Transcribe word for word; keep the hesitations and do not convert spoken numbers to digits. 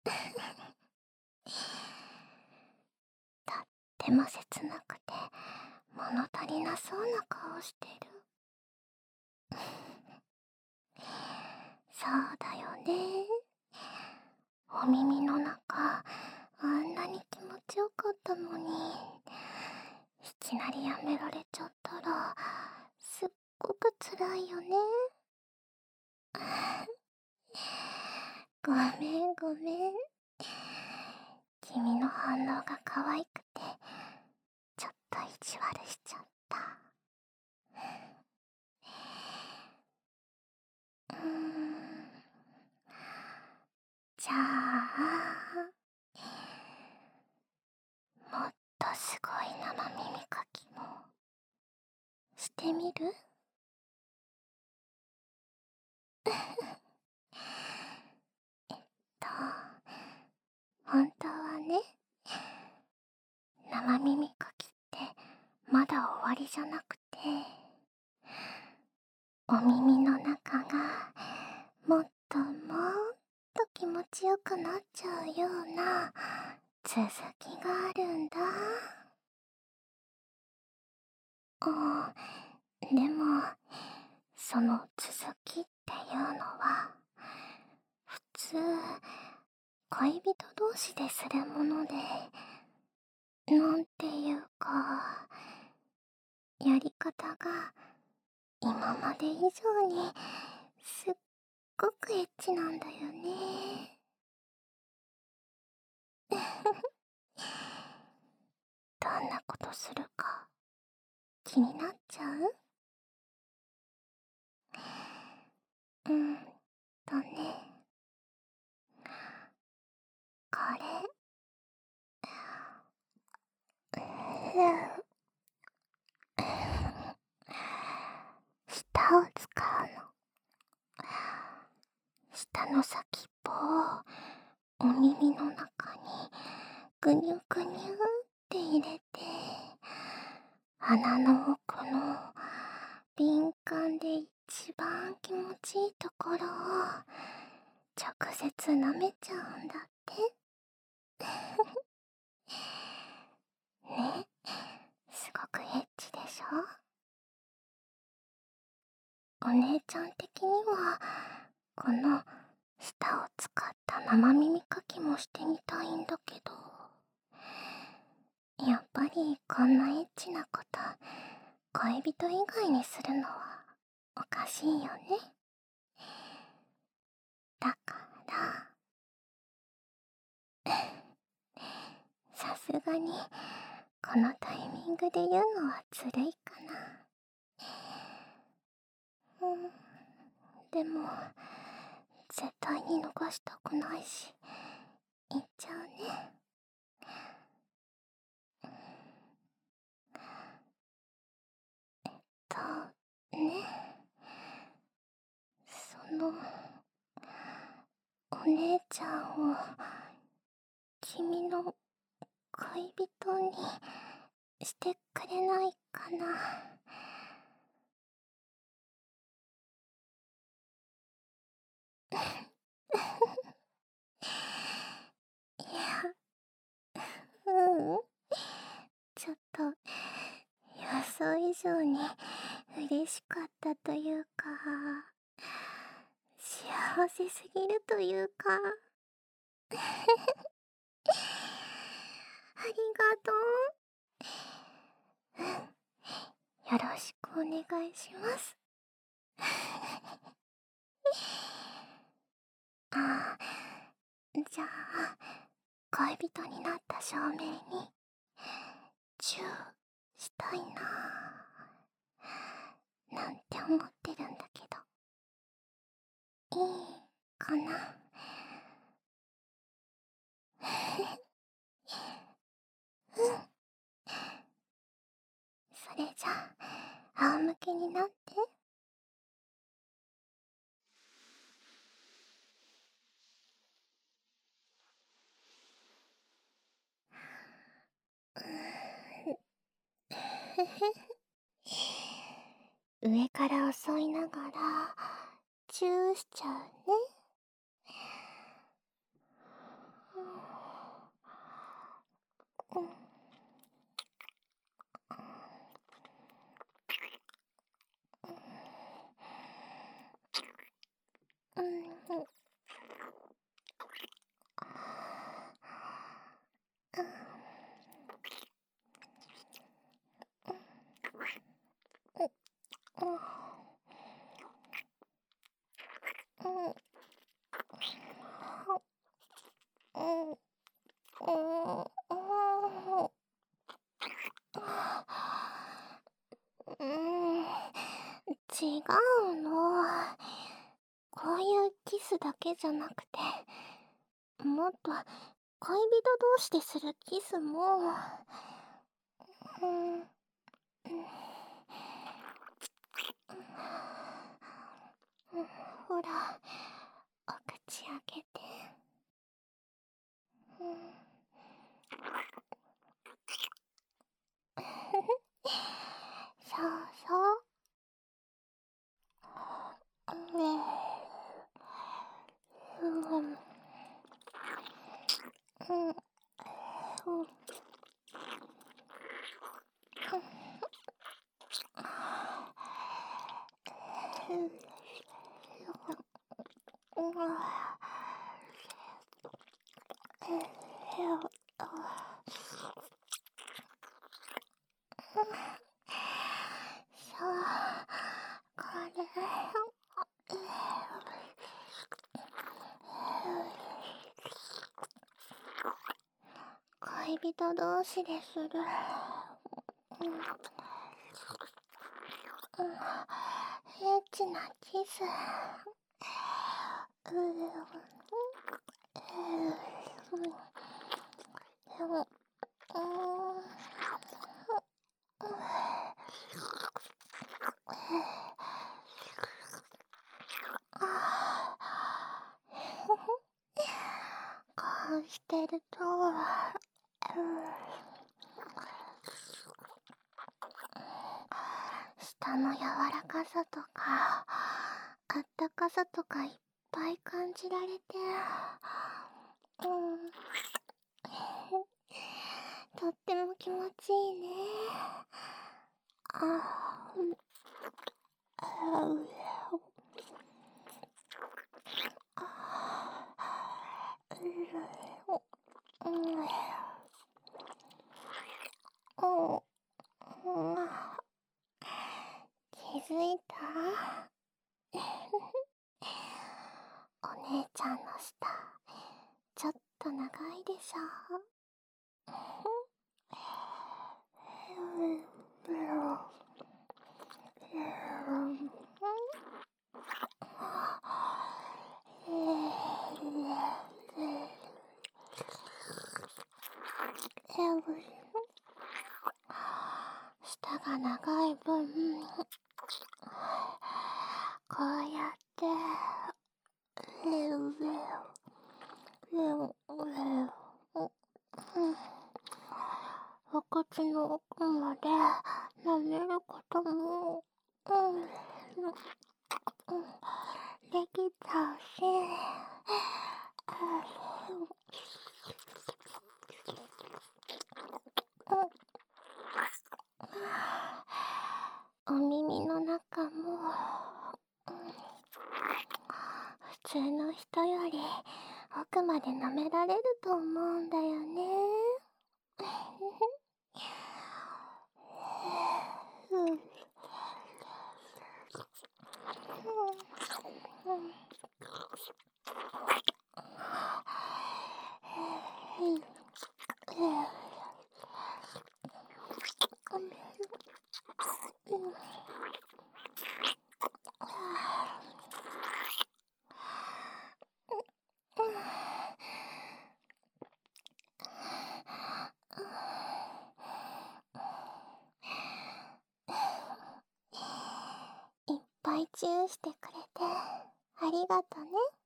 とっても切なくて物足りなそうな顔してる。そうだよね。お耳の中あんなに気持ちよかったのに、いきなりやめられちゃったらすっごくつらいよね。ごめんごめん。君の反応が可愛くてちょっと意地悪しちゃった。うーんじゃあもっとすごい生耳かきもしてみる？えっと本当はね、生耳かきってまだ終わりじゃなくて、お耳の中がもっともっと気持ちよくなっちゃうような続きがあるんだ。あ、でもその続きっていうのは普通恋人同士でするもので、なんていうかやり方が今まで以上にすっごくエッチなんだよね。どんなことするか気になっちゃう？うんとね、これ、舌を使うの。舌の先っぽをお耳の中にぐにゅぐにゅって入れて、鼻の奥の敏感で一番気持ちいいところを直接舐めちゃうんだって。ね、すごくエッチでしょ？お姉ちゃん的にはこの舌を使った生耳かきもしてみたいんだけど、やっぱりこんなエッチなこと恋人以外にするのはおかしいよね。だからさすがにこのタイミングで言うのはずるいかな。うんでも絶対に逃したくないし言っちゃうね。とね、そのお姉ちゃんを君の恋人にしてくれないかな。いや、ううんちょっと予想以上に嬉しかったというか、幸せすぎるというかありがとう。うん、よろしくお願いします。ああ、じゃあ恋人になった証明にチューしたいななんて思ってるんだけど、いいかな？うん、それじゃあ仰向けになって。上から襲いながらチューしちゃうね。 違うの。こういうキスだけじゃなくて、もっと恋人同士でするキスも、うん、ほら、お口開けて。うん、そうそう。うん、うん、うん、そう、これ、恋人同士でする。うん、うん、エッチなキス。うん、うん、うん、こうしてると、うん、舌の柔らかさとか、あったかさとかいっぱい感じられて、うん、とっても気持ちいいね。あ、うん、あ、う、うん、うん、うん、気づいた？お姉ちゃんの舌、ちょっと長いでしょ。舌が長い分、こうやって、お口の奥まで舐めることも、うん、うん、できちゃうし、お耳の中も、普通の人より奥まで舐められると思うんだよね。うん、うん、いっぱいチューしてくれてありがとね。